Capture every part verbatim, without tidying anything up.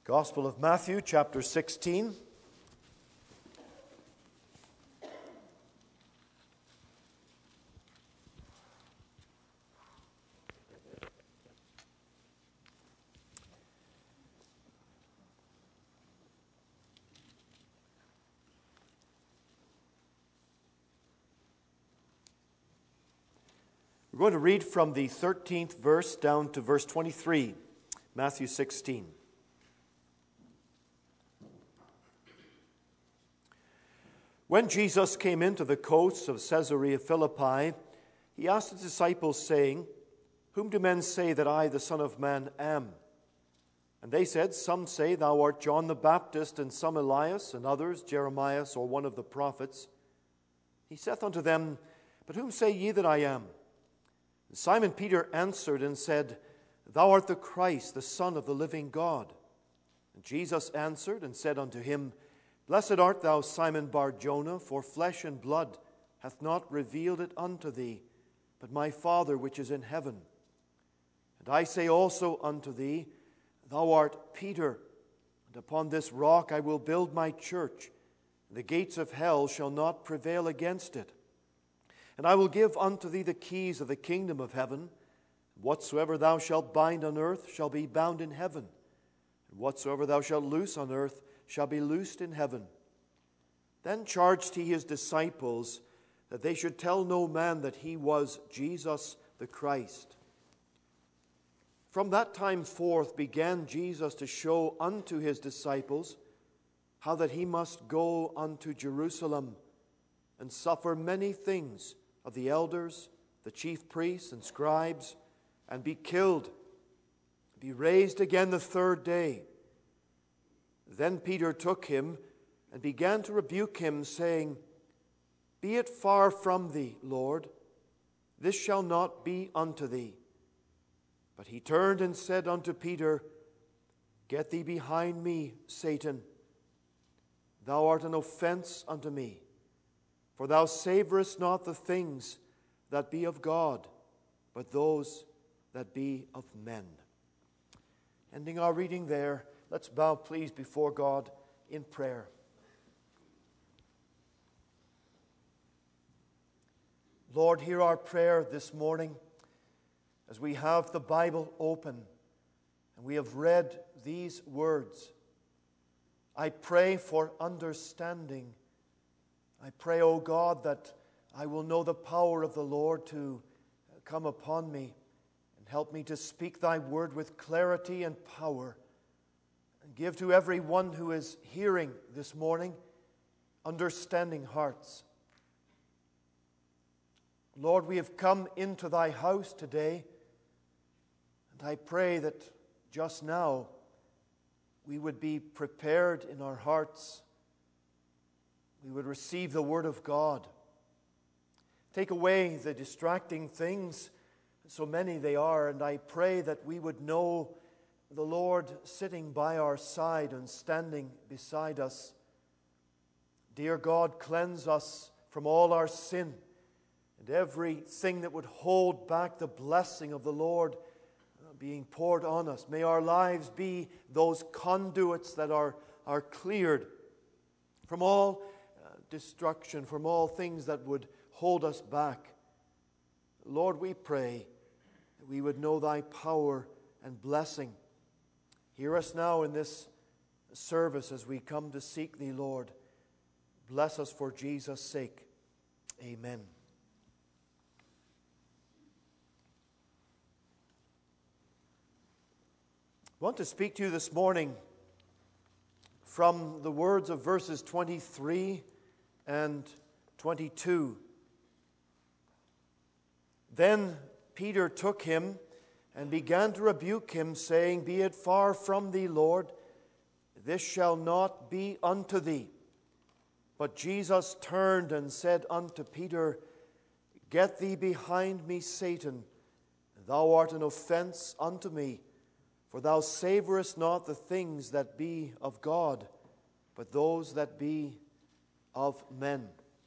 Gospel of Matthew, chapter sixteen. We're going to read from the thirteenth verse down to verse twenty-three, Matthew sixteen. When Jesus came into the coasts of Caesarea Philippi, he asked his disciples, saying, "Whom do men say that I, the Son of Man, am?" And they said, "Some say thou art John the Baptist, and some Elias, and others Jeremiah, or one of the prophets." He saith unto them, "But whom say ye that I am?" And Simon Peter answered and said, "Thou art the Christ, the Son of the living God." And Jesus answered and said unto him, "Blessed art thou, Simon Bar-Jonah, for flesh and blood hath not revealed it unto thee, but my Father which is in heaven. And I say also unto thee, Thou art Peter, and upon this rock I will build my church, and the gates of hell shall not prevail against it. And I will give unto thee the keys of the kingdom of heaven. Whatsoever thou shalt bind on earth shall be bound in heaven, and whatsoever thou shalt loose on earth shall be loosed in heaven." Then charged he his disciples that they should tell no man that he was Jesus the Christ. From that time forth began Jesus to show unto his disciples how that he must go unto Jerusalem and suffer many things of the elders, the chief priests and scribes, and be killed, be raised again the third day. Then Peter took him and began to rebuke him, saying, "Be it far from thee, Lord, this shall not be unto thee." But he turned and said unto Peter, "Get thee behind me, Satan. Thou art an offense unto me, for thou savorest not the things that be of God, but those that be of men." Ending our reading there, let's bow, please, before God in prayer. Lord, hear our prayer this morning as we have the Bible open and we have read these words. I pray for understanding. I pray, O God, that I will know the power of the Lord to come upon me and help me to speak thy word with clarity and power. And give to every one who is hearing this morning understanding hearts. Lord, we have come into thy house today, and I pray that just now we would be prepared in our hearts. We would receive the word of God. Take away the distracting things, so many they are, and I pray that we would know the Lord sitting by our side and standing beside us. Dear God, cleanse us from all our sin and everything that would hold back the blessing of the Lord being poured on us. May our lives be those conduits that are, are cleared from all uh, destruction, from all things that would hold us back. Lord, we pray that we would know thy power and blessing. Hear us now in this service as we come to seek thee, Lord. Bless us for Jesus' sake. Amen. I want to speak to you this morning from the words of verses twenty-three and twenty-two. Then Peter took him and began to rebuke him, saying, "Be it far from thee, Lord, this shall not be unto thee." But Jesus turned and said unto Peter, "Get thee behind me, Satan. Thou art an offense unto me, for thou savorest not the things that be of God, but those that be of men."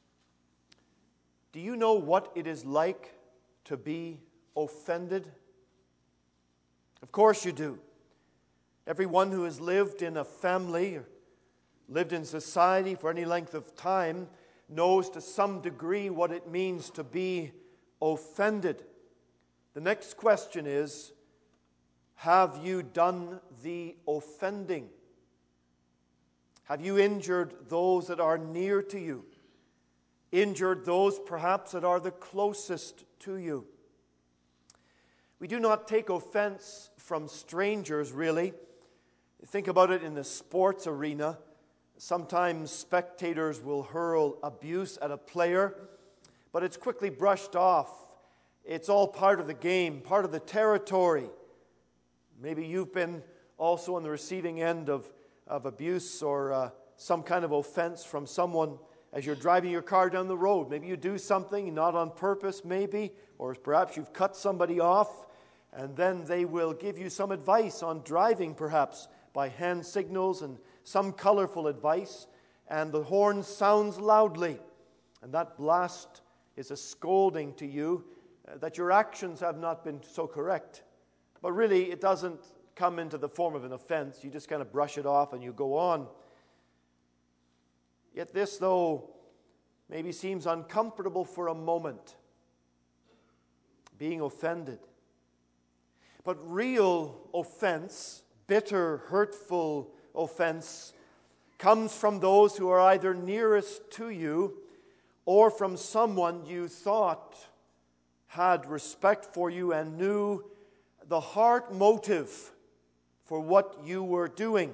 Do you know what it is like to be offended? Of course you do. Everyone who has lived in a family or lived in society for any length of time knows to some degree what it means to be offended. The next question is, have you done the offending? Have you injured those that are near to you? Injured those perhaps that are the closest to you? We do not take offense from strangers, really. Think about it in the sports arena. Sometimes spectators will hurl abuse at a player, but it's quickly brushed off. It's all part of the game, part of the territory. Maybe you've been also on the receiving end of, of abuse or uh, some kind of offense from someone as you're driving your car down the road. Maybe you do something, not on purpose maybe, or perhaps you've cut somebody off, and then they will give you some advice on driving perhaps by hand signals and some colorful advice, and the horn sounds loudly, and that blast is a scolding to you uh, that your actions have not been so correct. But really, it doesn't come into the form of an offense. You just kind of brush it off and you go on. Yet this, though, maybe seems uncomfortable for a moment, being offended. But real offense, bitter, hurtful offense, comes from those who are either nearest to you or from someone you thought had respect for you and knew the heart motive for what you were doing.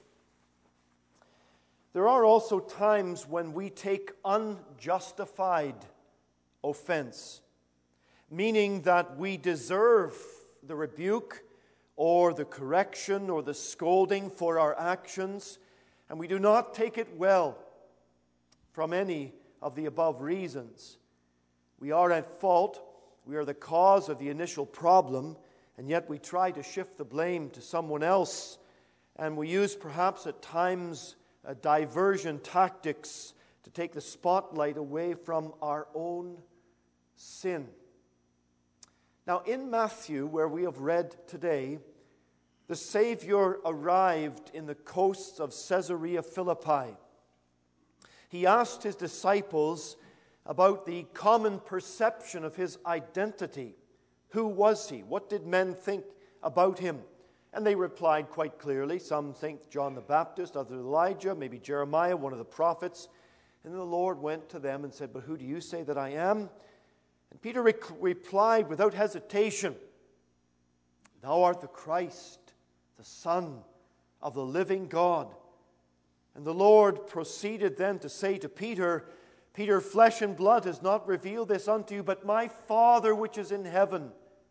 There are also times when we take unjustified offense, meaning that we deserve the rebuke or the correction or the scolding for our actions, and we do not take it well from any of the above reasons. We are at fault, we are the cause of the initial problem, and yet we try to shift the blame to someone else, and we use perhaps at times uh, diversion tactics to take the spotlight away from our own sin. Now, in Matthew, where we have read today, the Savior arrived in the coasts of Caesarea Philippi. He asked his disciples about the common perception of his identity. Who was he? What did men think about him? And they replied quite clearly. Some think John the Baptist, others Elijah, maybe Jeremiah, one of the prophets. And the Lord went to them and said, "But who do you say that I am?" And Peter re- replied without hesitation, "Thou art the Christ, the Son of the living God." And the Lord proceeded then to say to Peter, "Peter, flesh and blood has not revealed this unto you, but my Father which is in heaven.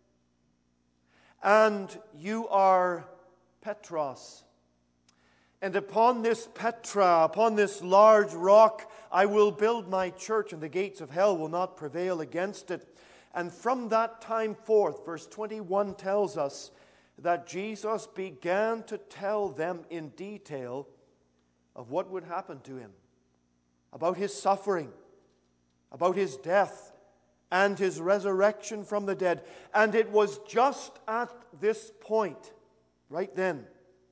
And you are Petros. And upon this Petra, upon this large rock, I will build my church, and the gates of hell will not prevail against it." And from that time forth, verse twenty-one tells us that Jesus began to tell them in detail of what would happen to him, about his suffering, about his death, and his resurrection from the dead. And it was just at this point, right then,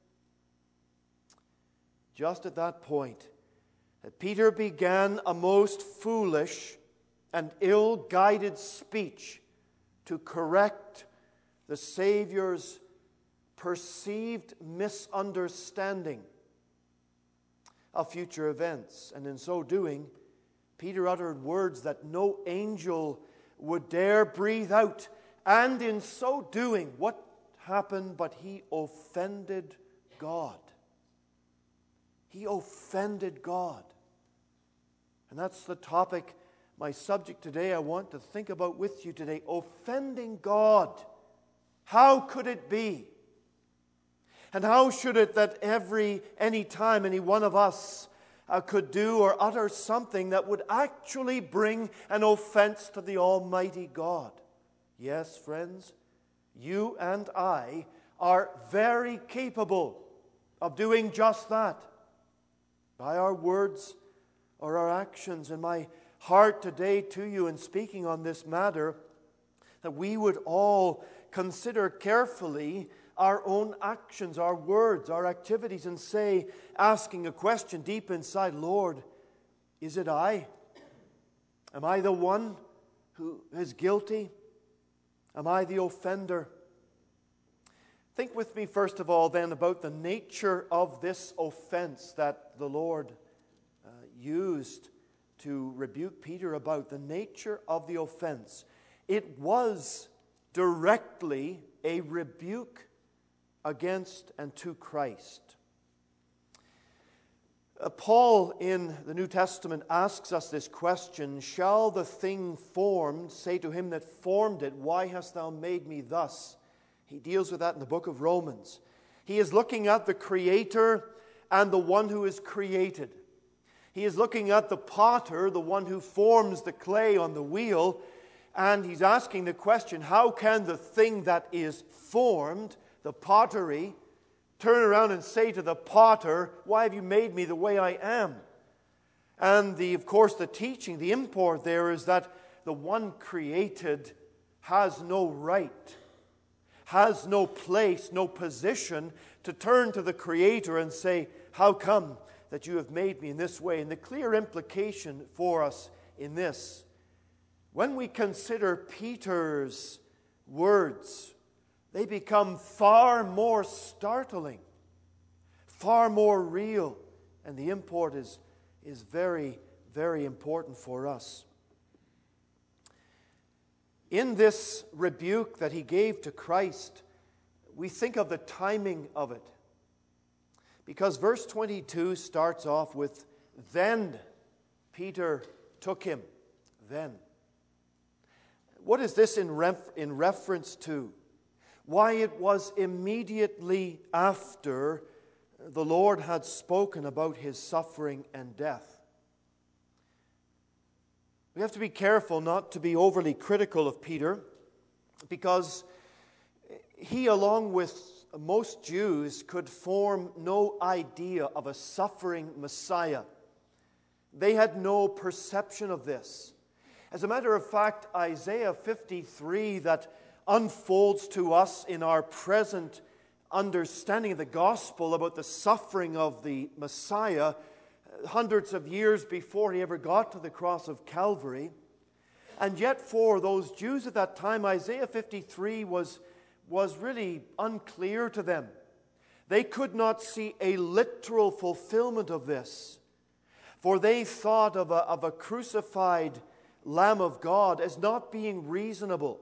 just at that point, that Peter began a most foolish and ill-guided speech to correct the Savior's perceived misunderstanding of future events. And in so doing, Peter uttered words that no angel would dare breathe out. And in so doing, what happened? But he offended God. He offended God. And that's the topic, my subject today, I want to think about with you today. Offending God. How could it be? And how should it that every, any time, any one of us uh, could do or utter something that would actually bring an offense to the Almighty God? Yes, friends, you and I are very capable of doing just that by our words or our actions. And my heart today to you in speaking on this matter, that we would all consider carefully our own actions, our words, our activities, and say, asking a question deep inside, Lord, is it I? Am I the one who is guilty? Am I the offender? Think with me, first of all, then, about the nature of this offense that the Lord uh, used to rebuke Peter about. The nature of the offense. It was directly a rebuke against and to Christ. Uh, Paul in the New Testament asks us this question, shall the thing formed say to him that formed it, why hast thou made me thus? He deals with that in the book of Romans. He is looking at the Creator and the one who is created. He is looking at the potter, the one who forms the clay on the wheel, and he's asking the question, how can the thing that is formed, the pottery, turn around and say to the potter, why have you made me the way I am? And the, of course, the teaching, the import there is that the one created has no right, has no place, no position to turn to the Creator and say, how come that you have made me in this way? And the clear implication for us in this, when we consider Peter's words, they become far more startling, far more real, and the import is, is very, very important for us. In this rebuke that he gave to Christ, we think of the timing of it. Because verse twenty-two starts off with, then Peter took him. Then. What is this in, ref- in reference to? Why, it was immediately after the Lord had spoken about his suffering and death. We have to be careful not to be overly critical of Peter, because he, along with most Jews, could form no idea of a suffering Messiah. They had no perception of this. As a matter of fact, Isaiah fifty-three, that unfolds to us in our present understanding of the gospel about the suffering of the Messiah, hundreds of years before he ever got to the cross of Calvary. And yet for those Jews at that time, Isaiah fifty-three was, was really unclear to them. They could not see a literal fulfillment of this, for they thought of a, of a crucified Lamb of God as not being reasonable.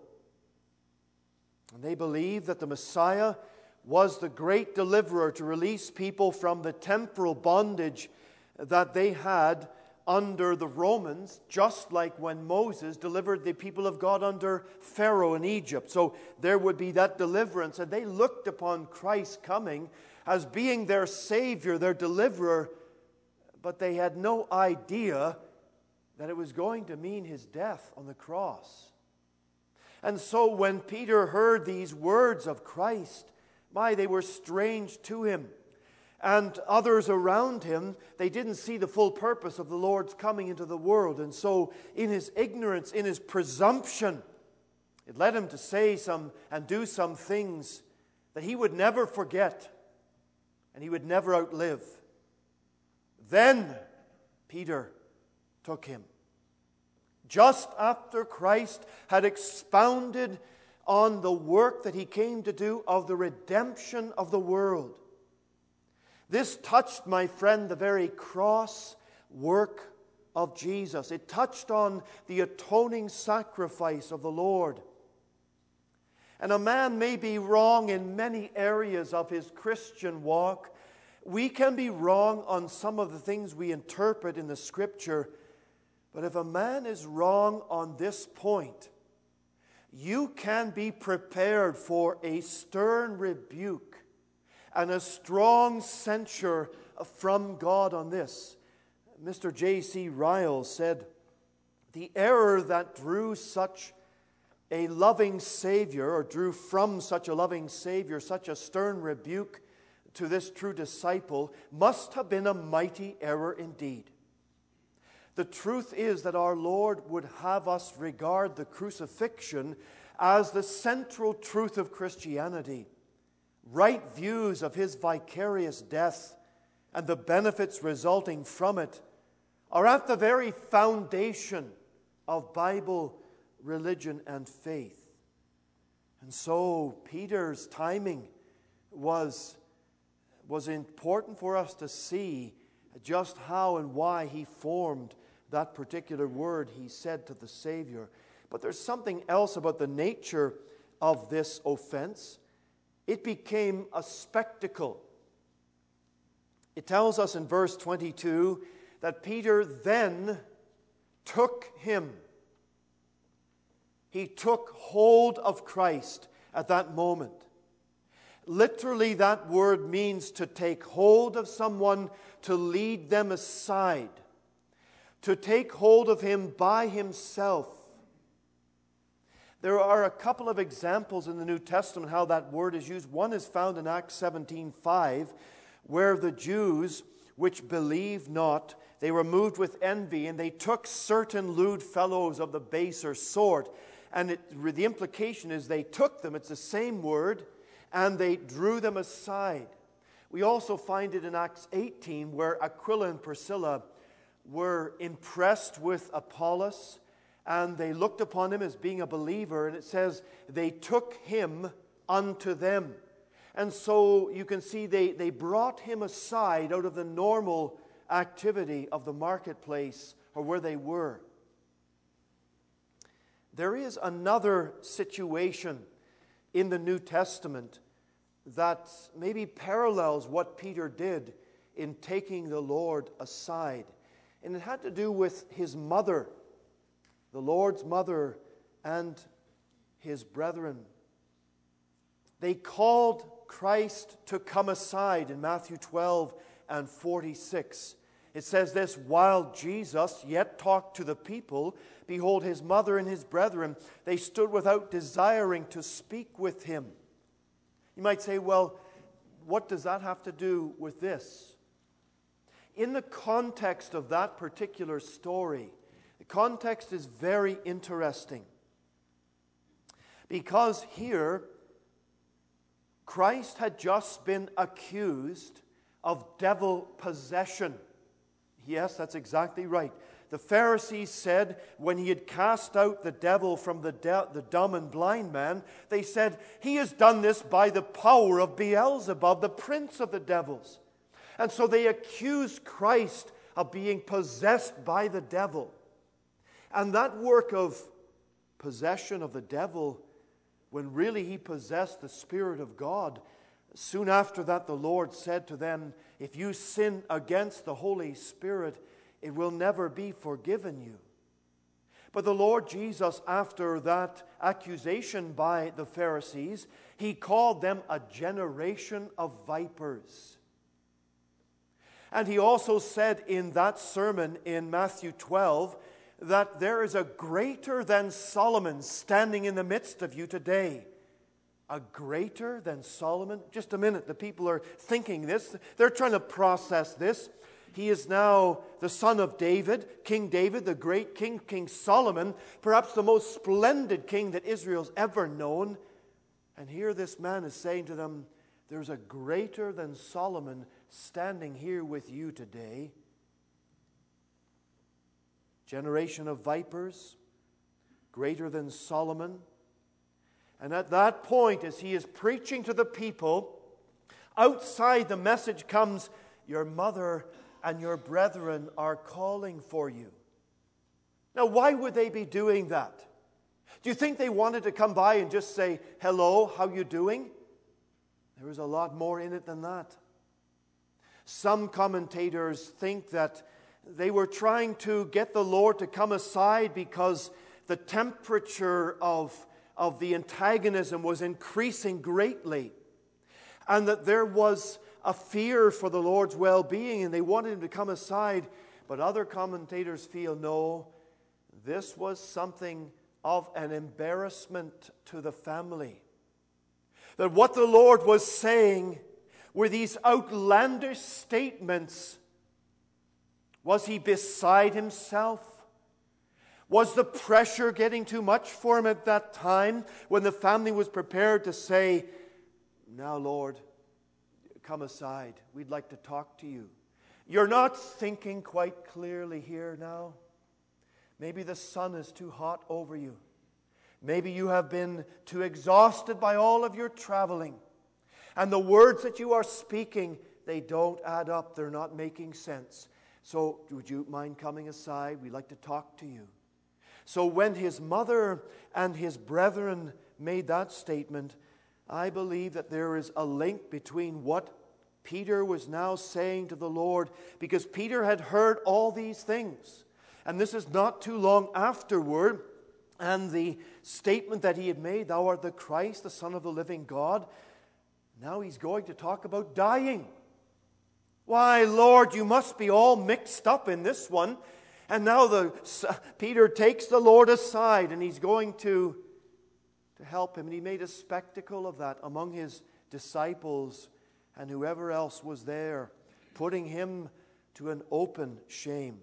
And they believed that the Messiah was the great deliverer to release people from the temporal bondage that they had under the Romans, just like when Moses delivered the people of God under Pharaoh in Egypt. So there would be that deliverance, and they looked upon Christ coming as being their Savior, their deliverer, but they had no idea that it was going to mean his death on the cross. And so when Peter heard these words of Christ, my, they were strange to him. And others around him, they didn't see the full purpose of the Lord's coming into the world. And so in his ignorance, in his presumption, it led him to say some and do some things that he would never forget and he would never outlive. Then Peter took him. Just after Christ had expounded on the work that he came to do of the redemption of the world. This touched, my friend, the very cross work of Jesus. It touched on the atoning sacrifice of the Lord. And a man may be wrong in many areas of his Christian walk. We can be wrong on some of the things we interpret in the Scripture. But if a man is wrong on this point, you can be prepared for a stern rebuke and a strong censure from God on this. Mister J C Ryle said, the error that drew such a loving Savior, or drew from such a loving Savior, such a stern rebuke to this true disciple, must have been a mighty error indeed. The truth is that our Lord would have us regard the crucifixion as the central truth of Christianity, right views of his vicarious death and the benefits resulting from it are at the very foundation of Bible religion and faith. And so Peter's timing was, was important for us to see just how and why he formed that particular word he said to the Savior. But there's something else about the nature of this offense. It became a spectacle. It tells us in verse twenty-two that Peter then took him. He took hold of Christ at that moment. Literally, that word means to take hold of someone, to lead them aside, to take hold of him by himself. There are a couple of examples in the New Testament how that word is used. One is found in Acts seventeen five, where the Jews which believed not, they were moved with envy, and they took certain lewd fellows of the baser sort. And it, the implication is they took them, it's the same word, and they drew them aside. We also find it in Acts eighteen, where Aquila and Priscilla were impressed with Apollos, and they looked upon him as being a believer, and it says they took him unto them. And so you can see they, they brought him aside out of the normal activity of the marketplace or where they were. There is another situation in the New Testament that maybe parallels what Peter did in taking the Lord aside. And it had to do with his mother, the Lord's mother, and his brethren. They called Christ to come aside in Matthew twelve and forty-six. It says this, while Jesus yet talked to the people, behold, his mother and his brethren, they stood without desiring to speak with him. You might say, well, what does that have to do with this? In the context of that particular story, the context is very interesting. Because here, Christ had just been accused of devil possession. Yes, that's exactly right. The Pharisees said when he had cast out the devil from the, de- the dumb and blind man, they said, he has done this by the power of Beelzebub, the prince of the devils. And so they accused Christ of being possessed by the devil. And that work of possession of the devil, when really he possessed the Spirit of God, soon after that the Lord said to them, if you sin against the Holy Spirit, it will never be forgiven you. But the Lord Jesus, after that accusation by the Pharisees, he called them a generation of vipers. And he also said in that sermon in Matthew twelve that there is a greater than Solomon standing in the midst of you today. A greater than Solomon? Just a minute, the people are thinking this. They're trying to process this. He is now the son of David, King David, the great king, King Solomon, perhaps the most splendid king that Israel's ever known. And here this man is saying to them, there's a greater than Solomon standing here with you today. Generation of vipers, greater than Solomon. And at that point, as he is preaching to the people, outside the message comes, your mother and your brethren are calling for you. Now, why would they be doing that? Do you think they wanted to come by and just say, hello, how you doing? There was a lot more in it than that. Some commentators think that they were trying to get the Lord to come aside because the temperature of, of the antagonism was increasing greatly, and that there was a fear for the Lord's well-being, and they wanted him to come aside. But other commentators feel, no, this was something of an embarrassment to the family. That what the Lord was saying were these outlandish statements. Was he beside himself? Was the pressure getting too much for him at that time when the family was prepared to say, Now, Lord, come aside. We'd like to talk to you. You're not thinking quite clearly here now. Maybe the sun is too hot over you. Maybe you have been too exhausted by all of your traveling. And the words that you are speaking, they don't add up. They're not making sense. So would you mind coming aside? We'd like to talk to you. So when his mother and his brethren made that statement, I believe that there is a link between what Peter was now saying to the Lord, because Peter had heard all these things. And this is not too long afterward, and the statement that he had made, thou art the Christ, the Son of the living God. Now he's going to talk about dying. Why, Lord, you must be all mixed up in this one. And now the Peter takes the Lord aside, and he's going to, to help him. And he made a spectacle of that among his disciples and whoever else was there, putting him to an open shame.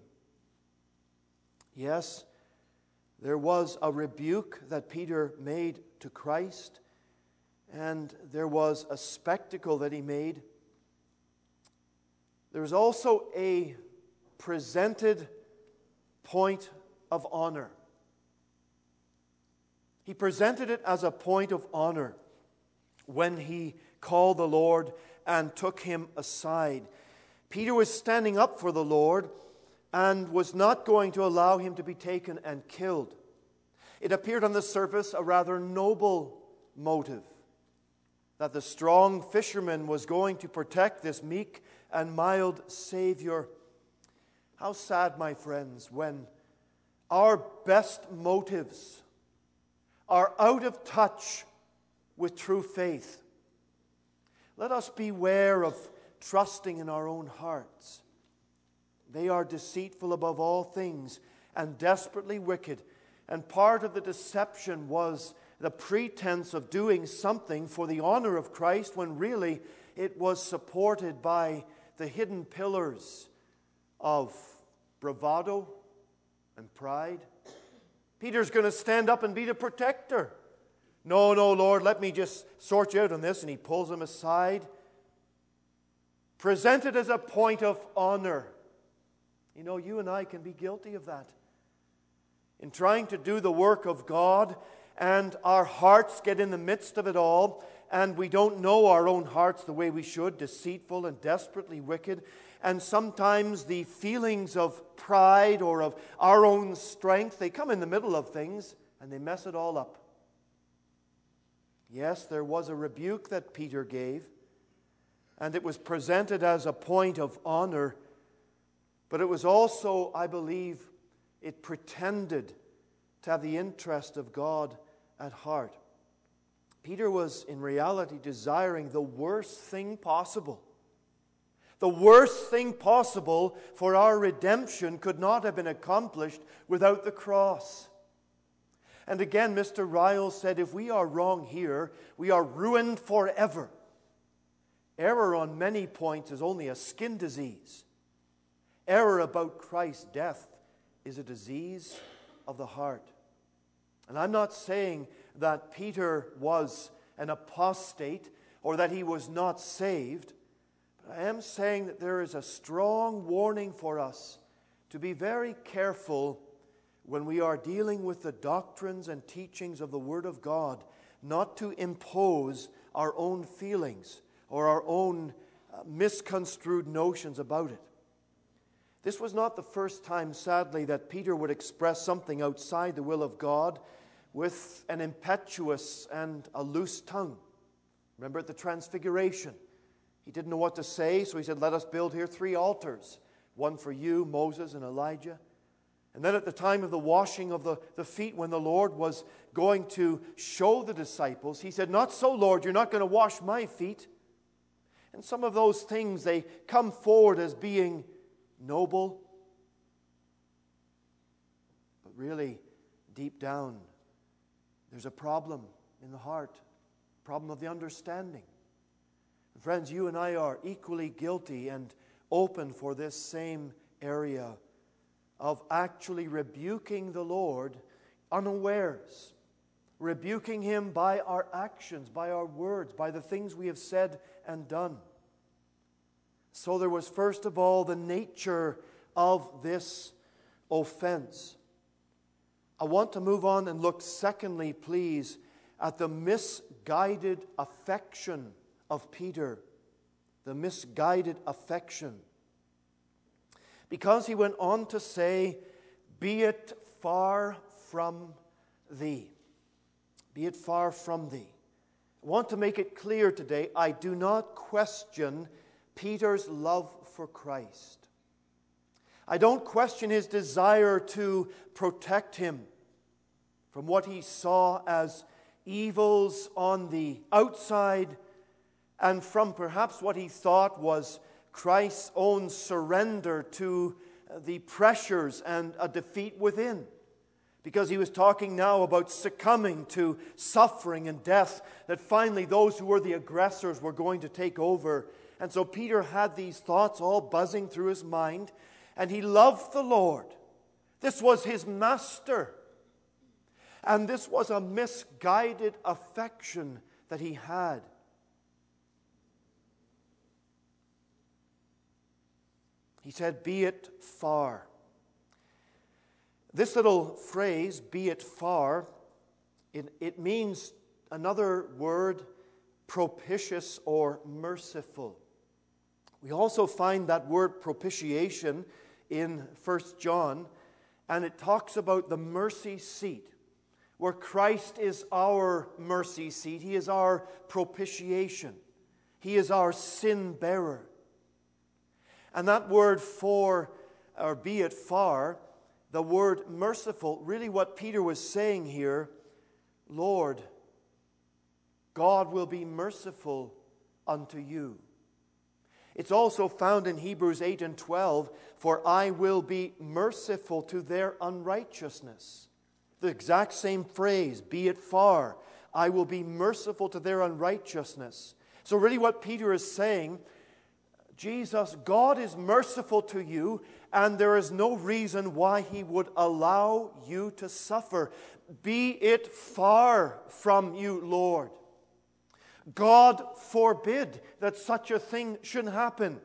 Yes, there was a rebuke that Peter made to Christ, and there was a spectacle that he made. There was also a presented point of honor. He presented it as a point of honor when he called the Lord and took him aside. Peter was standing up for the Lord and was not going to allow him to be taken and killed. It appeared on the surface a rather noble motive, that the strong fisherman was going to protect this meek and mild Savior. How sad, my friends, when our best motives are out of touch with true faith. Let us beware of trusting in our own hearts. They are deceitful above all things and desperately wicked. And part of the deception was the pretense of doing something for the honor of Christ, when really it was supported by the hidden pillars of bravado and pride. Peter's going to stand up and be the protector. No, no, Lord, let me just sort you out on this. And he pulls him aside. Presented as a point of honor. You know, you and I can be guilty of that. In trying to do the work of God, and our hearts get in the midst of it all, and we don't know our own hearts the way we should, deceitful and desperately wicked. And sometimes the feelings of pride or of our own strength, they come in the middle of things and they mess it all up. Yes, there was a rebuke that Peter gave, and it was presented as a point of honor, but it was also, I believe, it pretended to have the interest of God at heart. Peter was in reality desiring the worst thing possible. The worst thing possible for our redemption could not have been accomplished without the cross. And again, Mister Ryle said, if we are wrong here, we are ruined forever. Error on many points is only a skin disease. Error about Christ's death is a disease of the heart. And I'm not saying that Peter was an apostate or that he was not saved. I am saying that there is a strong warning for us to be very careful when we are dealing with the doctrines and teachings of the Word of God, not to impose our own feelings or our own uh, misconstrued notions about it. This was not the first time, sadly, that Peter would express something outside the will of God with an impetuous and a loose tongue. Remember at the Transfiguration, he didn't know what to say, so he said, let us build here three altars, one for you, Moses, and Elijah. And then at the time of the washing of the, the feet, when the Lord was going to show the disciples, he said, not so, Lord, you're not going to wash my feet. And some of those things, they come forward as being noble, but really, deep down, there's a problem in the heart, problem of the understanding. And friends, you and I are equally guilty and open for this same area of actually rebuking the Lord unawares, rebuking him by our actions, by our words, by the things we have said and done. So there was first of all the nature of this offense. I want to move on and look secondly, please, at the misguided affection of Peter. The misguided affection. Because he went on to say, "Be it far from thee." Be it far from thee. I want to make it clear today, I do not question Peter's love for Christ. I don't question his desire to protect him from what he saw as evils on the outside and from perhaps what he thought was Christ's own surrender to the pressures and a defeat within. Because he was talking now about succumbing to suffering and death, that finally those who were the aggressors were going to take over. And so Peter had these thoughts all buzzing through his mind, and he loved the Lord. This was his master. And this was a misguided affection that he had. He said, "Be it far." This little phrase, "be it far," it, it means another word, propitious or merciful. We also find that word propitiation in First John, and it talks about the mercy seat, where Christ is our mercy seat. He is our propitiation. He is our sin bearer. And that word "for," or "be it far," the word "merciful," really what Peter was saying here, Lord, God will be merciful unto you. It's also found in Hebrews eight and twelve, "For I will be merciful to their unrighteousness." The exact same phrase, "be it far, I will be merciful to their unrighteousness." So really what Peter is saying, Jesus, God is merciful to you, and there is no reason why He would allow you to suffer. Be it far from you, Lord. God forbid that such a thing should happen.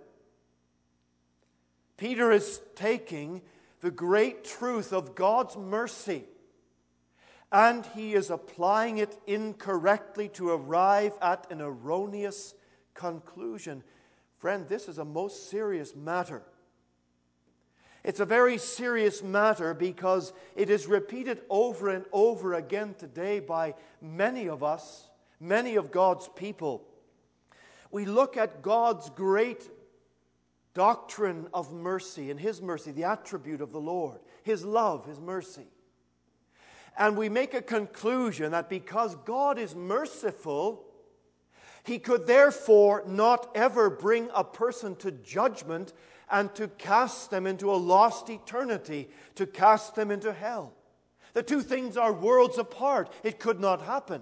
Peter is taking the great truth of God's mercy, and he is applying it incorrectly to arrive at an erroneous conclusion. Friend, this is a most serious matter. It's a very serious matter because it is repeated over and over again today by many of us, many of God's people. We look at God's great doctrine of mercy and His mercy, the attribute of the Lord, His love, His mercy. And we make a conclusion that because God is merciful, He could therefore not ever bring a person to judgment and to cast them into a lost eternity, to cast them into hell. The two things are worlds apart. It could not happen.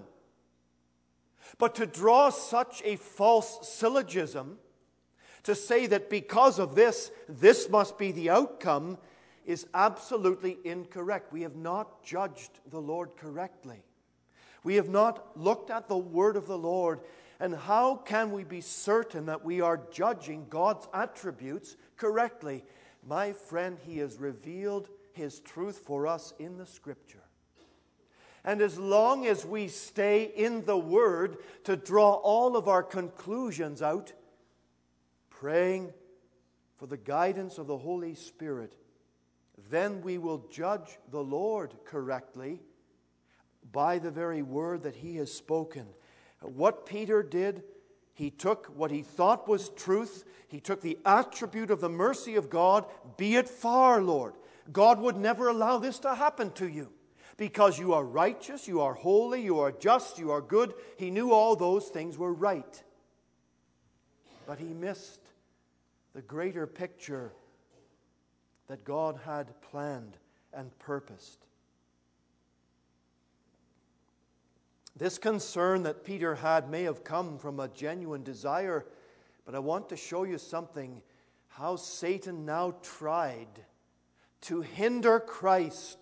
But to draw such a false syllogism, to say that because of this, this must be the outcome, is absolutely incorrect. We have not judged the Lord correctly. We have not looked at the word of the Lord. And how can we be certain that we are judging God's attributes correctly? My friend, He has revealed His truth for us in the Scripture. And as long as we stay in the Word to draw all of our conclusions out, praying for the guidance of the Holy Spirit, then we will judge the Lord correctly by the very word that He has spoken. What Peter did, he took what he thought was truth. He took the attribute of the mercy of God. Be it far, Lord. God would never allow this to happen to you because you are righteous, you are holy, you are just, you are good. He knew all those things were right. But he missed the greater picture that God had planned and purposed. This concern that Peter had may have come from a genuine desire, but I want to show you something, how Satan now tried to hinder Christ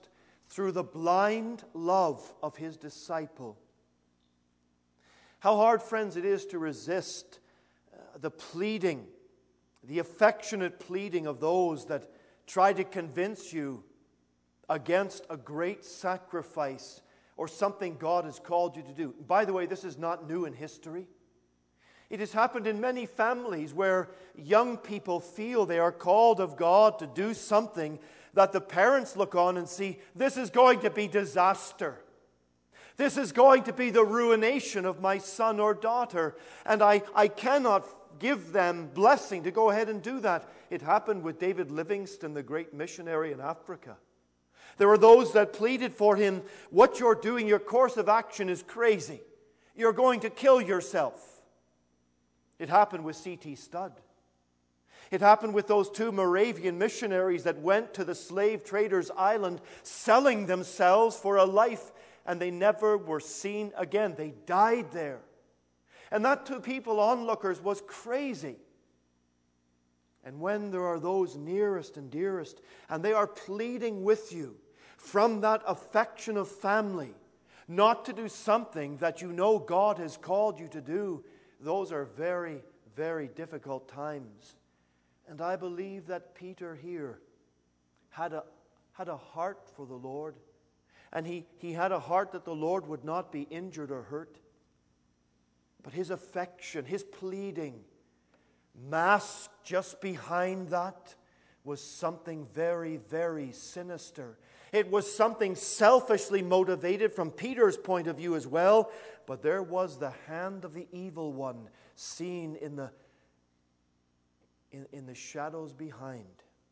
through the blind love of his disciple. How hard, friends, it is to resist uh, the pleading, the affectionate pleading of those that try to convince you against a great sacrifice or something God has called you to do. By the way, this is not new in history. It has happened in many families where young people feel they are called of God to do something that the parents look on and see, this is going to be disaster. This is going to be the ruination of my son or daughter, and I, I cannot give them blessing to go ahead and do that. It happened with David Livingstone, the great missionary in Africa. There were those that pleaded for him, what you're doing, your course of action is crazy. You're going to kill yourself. It happened with C T Studd. It happened with those two Moravian missionaries that went to the slave traders' island selling themselves for a life, and they never were seen again. They died there. And that to people, onlookers, was crazy. And when there are those nearest and dearest, and they are pleading with you from that affection of family, not to do something that you know God has called you to do, those are very, very difficult times. And I believe that Peter here had a, had a heart for the Lord. And he, he had a heart that the Lord would not be injured or hurt. But his affection, his pleading, masked just behind that was something very, very sinister. It was something selfishly motivated from Peter's point of view as well. But there was the hand of the evil one seen in the, in, in the shadows behind.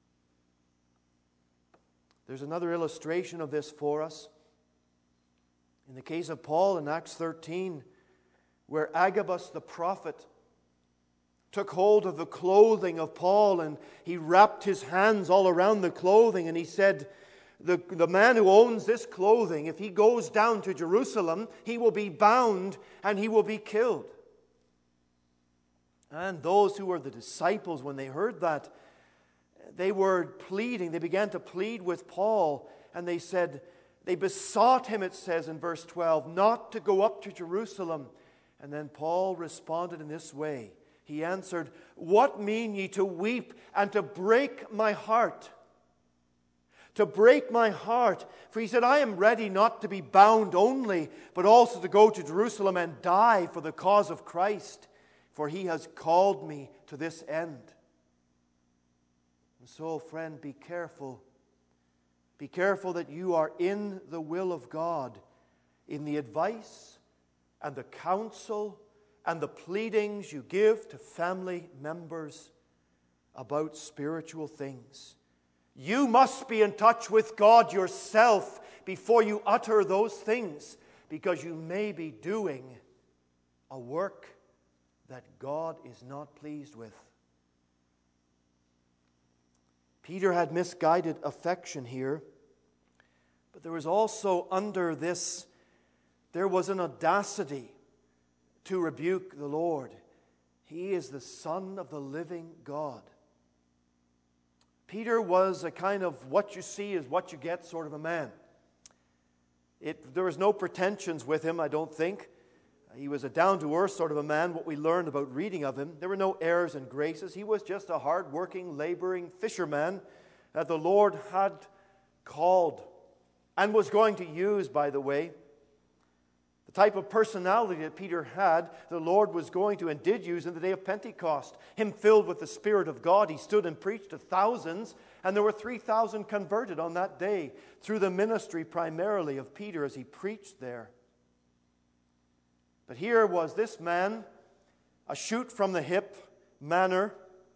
There's another illustration of this for us. In the case of Paul in Acts thirteen, where Agabus the prophet took hold of the clothing of Paul and he wrapped his hands all around the clothing and he said, the, the man who owns this clothing, if he goes down to Jerusalem, he will be bound and he will be killed. And those who were the disciples, when they heard that, they were pleading. They began to plead with Paul, and they said, they besought him, it says in verse twelve, not to go up to Jerusalem. And then Paul responded in this way. He answered, what mean ye to weep and to break my heart? To break my heart. For he said, I am ready not to be bound only, but also to go to Jerusalem and die for the cause of Christ. For he has called me to this end. And so, friend, be careful. Be careful that you are in the will of God, in the advice and the counsel and the pleadings you give to family members about spiritual things. You must be in touch with God yourself before you utter those things, because you may be doing a work that God is not pleased with. Peter had misguided affection here, but there was also under this, there was an audacity to rebuke the Lord. He is the Son of the living God. Peter was a kind of what you see is what you get sort of a man. It, there was no pretensions with him, I don't think. He was a down-to-earth sort of a man, what we learned about reading of him. There were no airs and graces. He was just a hard-working, laboring fisherman that the Lord had called and was going to use, by the way. The type of personality that Peter had, the Lord was going to and did use in the day of Pentecost. Him filled with the Spirit of God, he stood and preached to thousands, and there were three thousand converted on that day through the ministry primarily of Peter as he preached there. But here was this man, a shoot from the hip manner.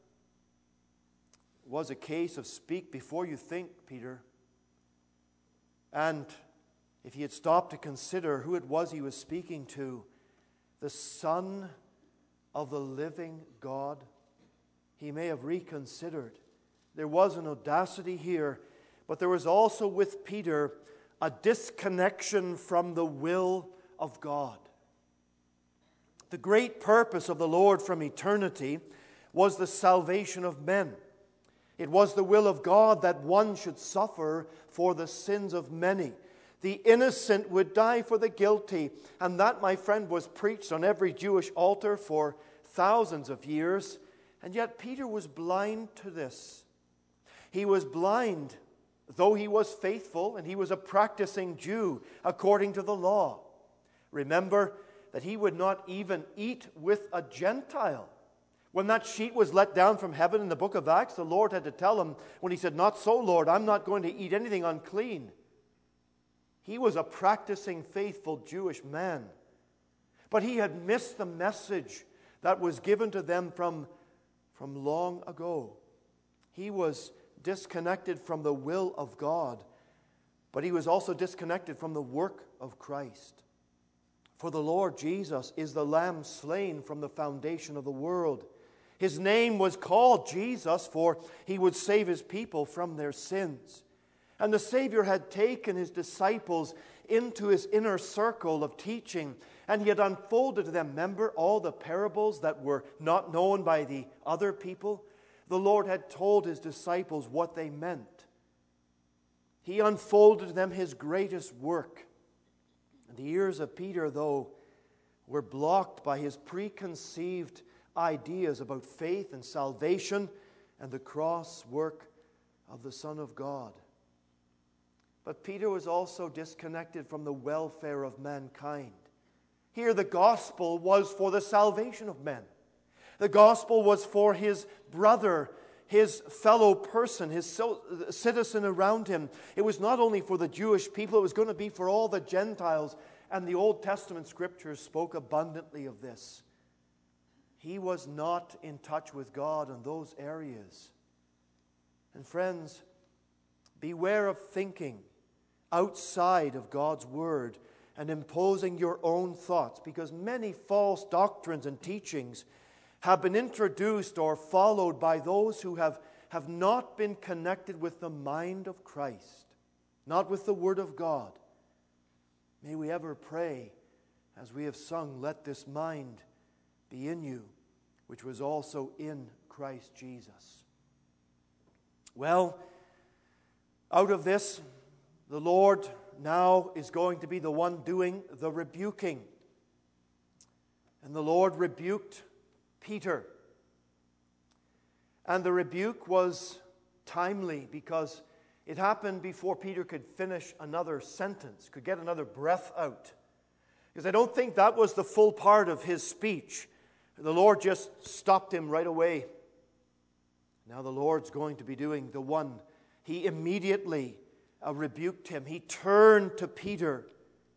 It was a case of speak before you think, Peter. And if he had stopped to consider who it was he was speaking to, the Son of the living God, he may have reconsidered. There was an audacity here, but there was also with Peter a disconnection from the will of God. The great purpose of the Lord from eternity was the salvation of men. It was the will of God that one should suffer for the sins of many. The innocent would die for the guilty. And that, my friend, was preached on every Jewish altar for thousands of years. And yet Peter was blind to this. He was blind, though he was faithful, and he was a practicing Jew according to the law. Remember that he would not even eat with a Gentile. When that sheet was let down from heaven in the book of Acts, the Lord had to tell him, when he said, "Not so, Lord, I'm not going to eat anything unclean." He was a practicing, faithful Jewish man. But he had missed the message that was given to them from, from long ago. He was disconnected from the will of God, but he was also disconnected from the work of Christ. For the Lord Jesus is the Lamb slain from the foundation of the world. His name was called Jesus, for he would save his people from their sins. And the Savior had taken his disciples into his inner circle of teaching, and he had unfolded to them, remember, all the parables that were not known by the other people. The Lord had told his disciples what they meant. He unfolded to them his greatest work. And the ears of Peter, though, were blocked by his preconceived ideas about faith and salvation and the cross work of the Son of God. But Peter was also disconnected from the welfare of mankind. Here the gospel was for the salvation of men. The gospel was for his brother, his fellow person, his citizen around him. It was not only for the Jewish people, it was going to be for all the Gentiles. And the Old Testament scriptures spoke abundantly of this. He was not in touch with God in those areas. And friends, beware of thinking outside of God's Word and imposing your own thoughts, because many false doctrines and teachings have been introduced or followed by those who have, have not been connected with the mind of Christ, not with the Word of God. May we ever pray, as we have sung, "Let this mind be in you, which was also in Christ Jesus." Well, out of this, the Lord now is going to be the one doing the rebuking. And the Lord rebuked Peter. And the rebuke was timely because it happened before Peter could finish another sentence, could get another breath out. Because I don't think that was the full part of his speech. The Lord just stopped him right away. Now the Lord's going to be doing the one. He immediately uh, rebuked him. He turned to Peter.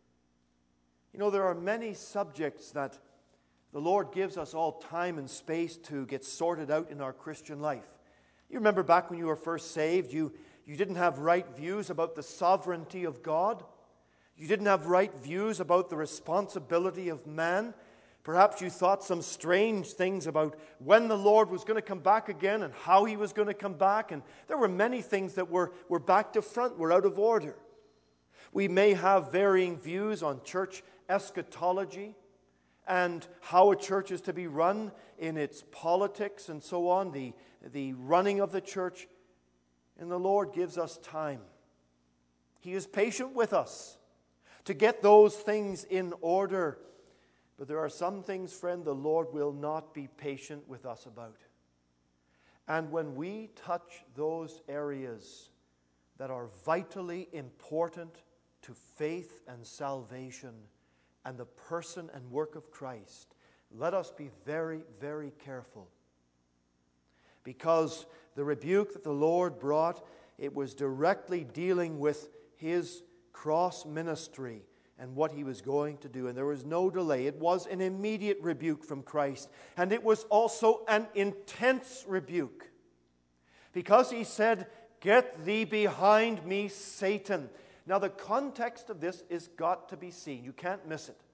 You know, there are many subjects that the Lord gives us all time and space to get sorted out in our Christian life. You remember back when you were first saved, you, you didn't have right views about the sovereignty of God. You didn't have right views about the responsibility of man. Perhaps you thought some strange things about when the Lord was going to come back again and how he was going to come back. And there were many things that were, were back to front, were out of order. We may have varying views on church eschatology and how a church is to be run in its politics and so on, the, the running of the church. And the Lord gives us time. He is patient with us to get those things in order. But there are some things, friend, the Lord will not be patient with us about. And when we touch those areas that are vitally important to faith and salvation and the person and work of Christ, let us be very, very careful. Because the rebuke that the Lord brought, it was directly dealing with his cross ministry and what he was going to do. And there was no delay. It was an immediate rebuke from Christ. And it was also an intense rebuke. Because he said, "Get thee behind me, Satan." Now the context of this is got to be seen. You can't miss it.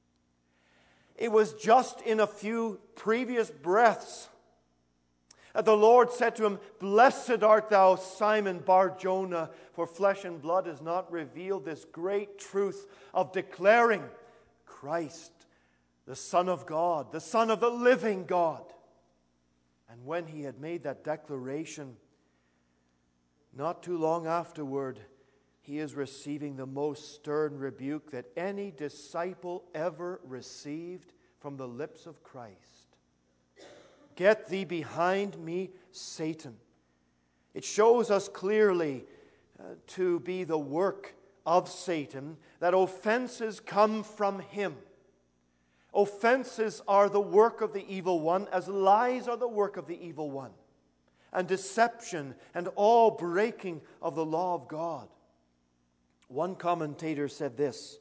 It was just in a few previous breaths that the Lord said to him, "Blessed art thou, Simon Bar-Jonah, for flesh and blood has not revealed this great truth of declaring Christ, the Son of God, the Son of the living God." And when he had made that declaration, not too long afterward, he is receiving the most stern rebuke that any disciple ever received from the lips of Christ. Get thee behind me, Satan. It shows us clearly uh, to be the work of Satan that offenses come from him. Offenses are the work of the evil one, as lies are the work of the evil one, and deception and all breaking of the law of God. One commentator said this: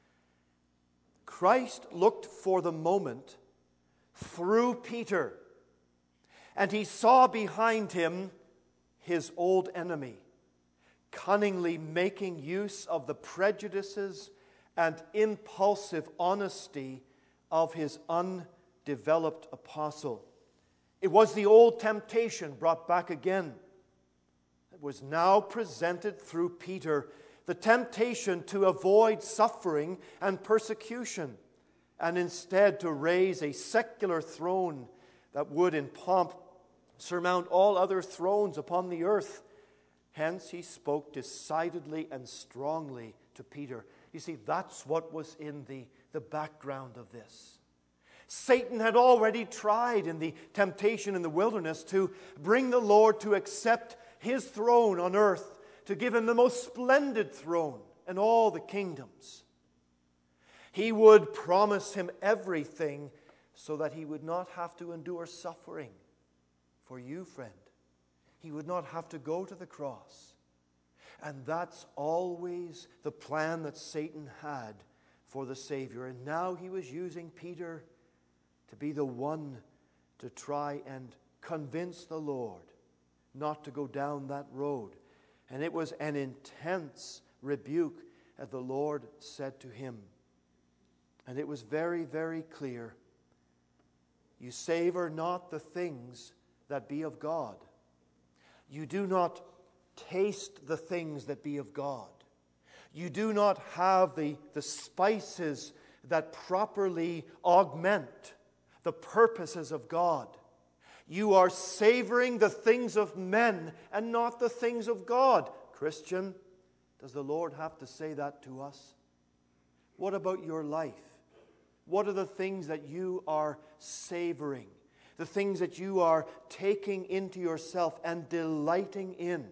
Christ looked for the moment through Peter, and he saw behind him his old enemy, cunningly making use of the prejudices and impulsive honesty of his undeveloped apostle. It was the old temptation brought back again. It was now presented through Peter, the temptation to avoid suffering and persecution, and instead to raise a secular throne that would in pomp surmount all other thrones upon the earth. Hence he spoke decidedly and strongly to Peter. You see, that's what was in the, the background of this. Satan had already tried in the temptation in the wilderness to bring the Lord to accept his throne on earth, to give him the most splendid throne in all the kingdoms. He would promise him everything so that he would not have to endure suffering for you, friend. He would not have to go to the cross. And that's always the plan that Satan had for the Savior. And now he was using Peter to be the one to try and convince the Lord not to go down that road. And it was an intense rebuke that the Lord said to him. And it was very, very clear. You savor not the things that be of God. You do not taste the things that be of God. You do not have the, the spices that properly augment the purposes of God. You are savoring the things of men and not the things of God. Christian, does the Lord have to say that to us? What about your life? What are the things that you are savoring? The things that you are taking into yourself and delighting in?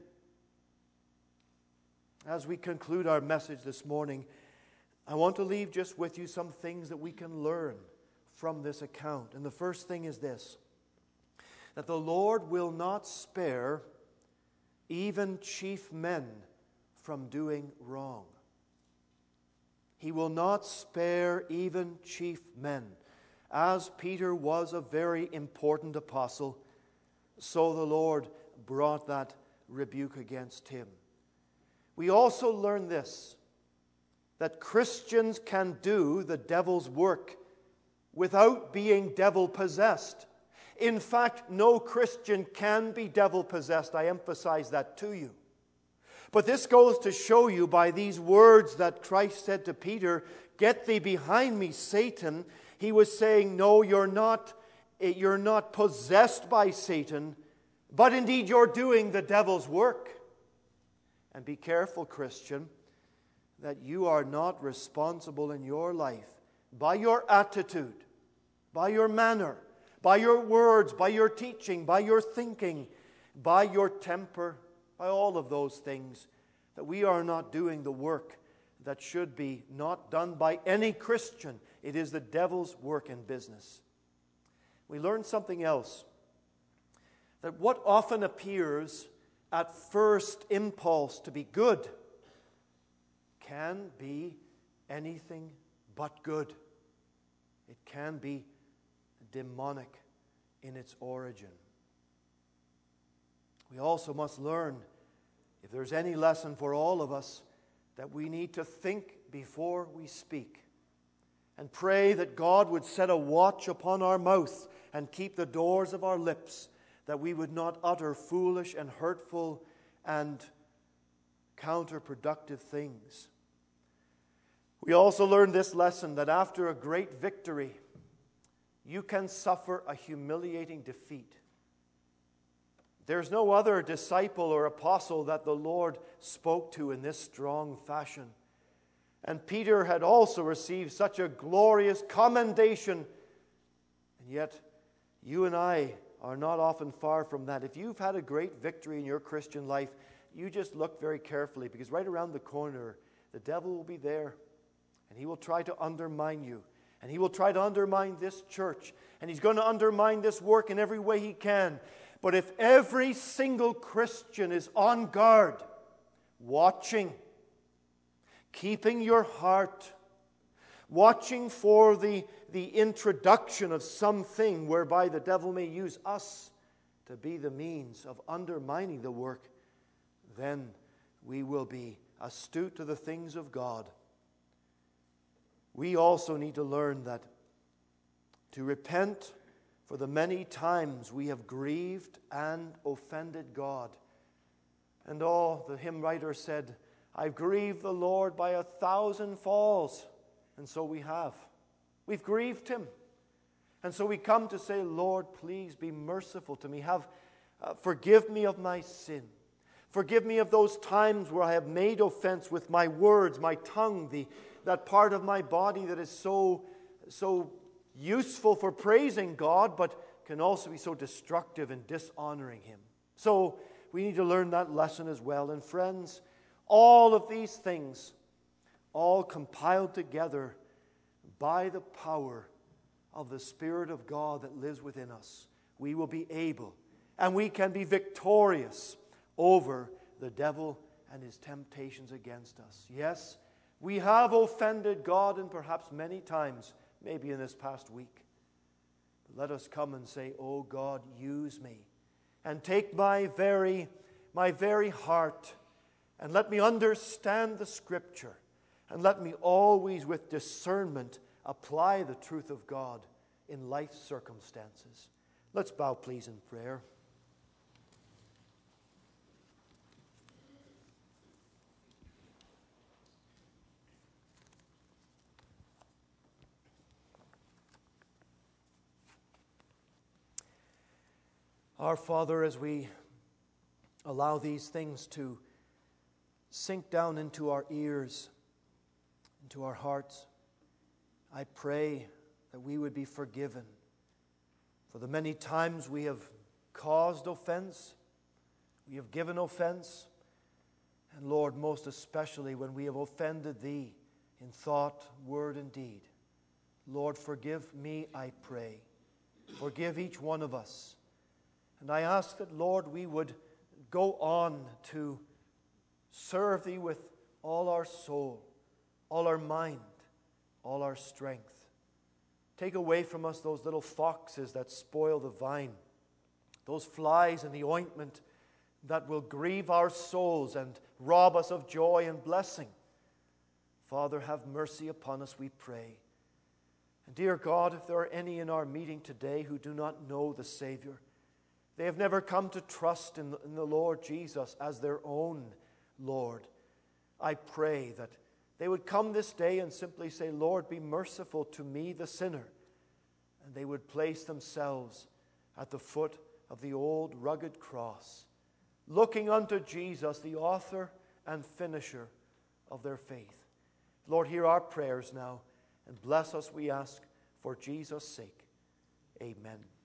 As we conclude our message this morning, I want to leave just with you some things that we can learn from this account. And the first thing is this: that the Lord will not spare even chief men from doing wrong. He will not spare even chief men. As Peter was a very important apostle, so the Lord brought that rebuke against him. We also learn this, that Christians can do the devil's work without being devil-possessed. In fact, no Christian can be devil-possessed. I emphasize that to you. But this goes to show you by these words that Christ said to Peter, "Get thee behind me, Satan." He was saying, no, you're not, you're not possessed by Satan, but indeed you're doing the devil's work. And be careful, Christian, that you are not responsible in your life by your attitude, by your manner, by your words, by your teaching, by your thinking, by your temper, by all of those things, that we are not doing the work that should be not done by any Christian. It is the devil's work and business. We learn something else, that what often appears at first impulse to be good can be anything but good. It can be demonic in its origin. We also must learn, if there's any lesson for all of us, that we need to think before we speak, and pray that God would set a watch upon our mouth and keep the doors of our lips, that we would not utter foolish and hurtful and counterproductive things. We also learn this lesson, that after a great victory, you can suffer a humiliating defeat. There's no other disciple or apostle that the Lord spoke to in this strong fashion. And Peter had also received such a glorious commendation. And yet, you and I are not often far from that. If you've had a great victory in your Christian life, you just look very carefully, because right around the corner, the devil will be there. And he will try to undermine you. And he will try to undermine this church. And he's going to undermine this work in every way he can. But if every single Christian is on guard, watching, keeping your heart, watching for the, the introduction of something whereby the devil may use us to be the means of undermining the work, then we will be astute to the things of God. We also need to learn that to repent for the many times we have grieved and offended God. And all the hymn writer said, I've grieved the Lord by a thousand falls. And so we have. We've grieved Him. And so we come to say, Lord, please be merciful to me. Have, uh, forgive me of my sin. Forgive me of those times where I have made offense with my words, my tongue, the, that part of my body that is so, so useful for praising God, but can also be so destructive and dishonoring Him. So we need to learn that lesson as well. And friends, all of these things, all compiled together by the power of the Spirit of God that lives within us, we will be able and we can be victorious over the devil and his temptations against us. Yes, we have offended God, and perhaps many times, maybe in this past week. But let us come and say, oh God, use me and take my very, my very heart, and let me understand the Scripture, and let me always with discernment apply the truth of God in life's circumstances. Let's bow, please, in prayer. Our Father, as we allow these things to sink down into our ears, into our hearts, I pray that we would be forgiven for the many times we have caused offense, we have given offense, and Lord, most especially when we have offended Thee in thought, word, and deed. Lord, forgive me, I pray. Forgive each one of us. And I ask that, Lord, we would go on to serve Thee with all our soul, all our mind, all our strength. Take away from us those little foxes that spoil the vine, those flies in the ointment that will grieve our souls and rob us of joy and blessing. Father, have mercy upon us, we pray. And dear God, if there are any in our meeting today who do not know the Savior, they have never come to trust in the, in the Lord Jesus as their own Lord, I pray that they would come this day and simply say, Lord, be merciful to me, the sinner. And they would place themselves at the foot of the old rugged cross, looking unto Jesus, the author and finisher of their faith. Lord, hear our prayers now, and bless us, we ask, for Jesus' sake. Amen.